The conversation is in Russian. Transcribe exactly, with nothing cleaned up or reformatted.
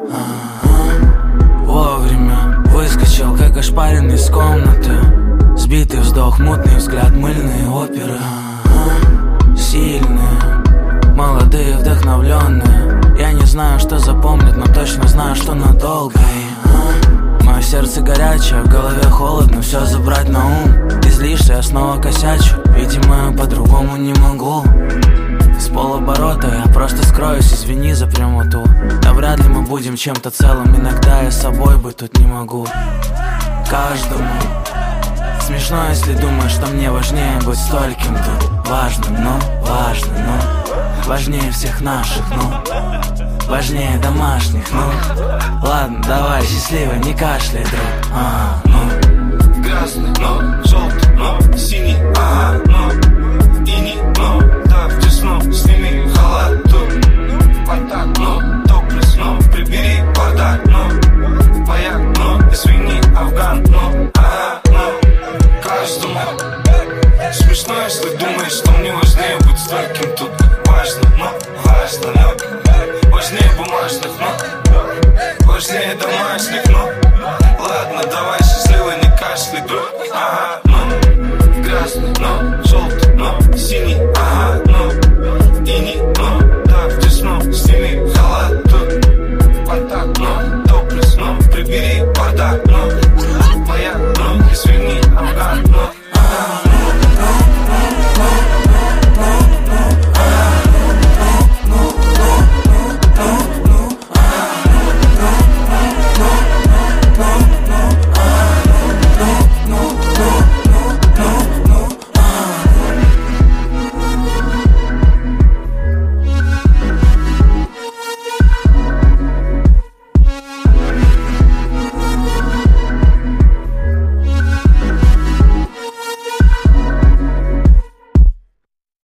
Ага. Вовремя выскочил, как ошпаренный из комнаты. Сбитый вздох, мутный взгляд, мыльные оперы. Ага. Сильные, молодые, вдохновленные. Я не знаю, что запомнят, но точно знаю, что надолго. Ага. Мое сердце горячее, в голове холодно, все забрать на ум. Ты злишься, я снова косячу, видимо, по-другому не могу. С полоборота я просто скроюсь, извини за прямоту. Да вряд ли мы будем чем-то целым, иногда я с собой быть тут не могу. Каждому смешно, если думаешь, что мне важнее быть стольким тут. Важным, но важно, но важнее всех наших, ну важнее домашних, ну ладно, давай, счастливо, не кашляй, друг. А, ну красный, но желтый, но синий, ага, но и не, но так тесно, сними халат тут. Бардак, но топлес, но прибери бардак, но маяк, но извини, Афган, но ага, но каждому смешно, если думаешь, что мне важнее быть стольким тут. Важно, но важно, но важнее бумажных, но важнее домашних, но ладно, давай, счастливо, не кашляй, друг. Ага, но красный, но желтый, но синий, ага.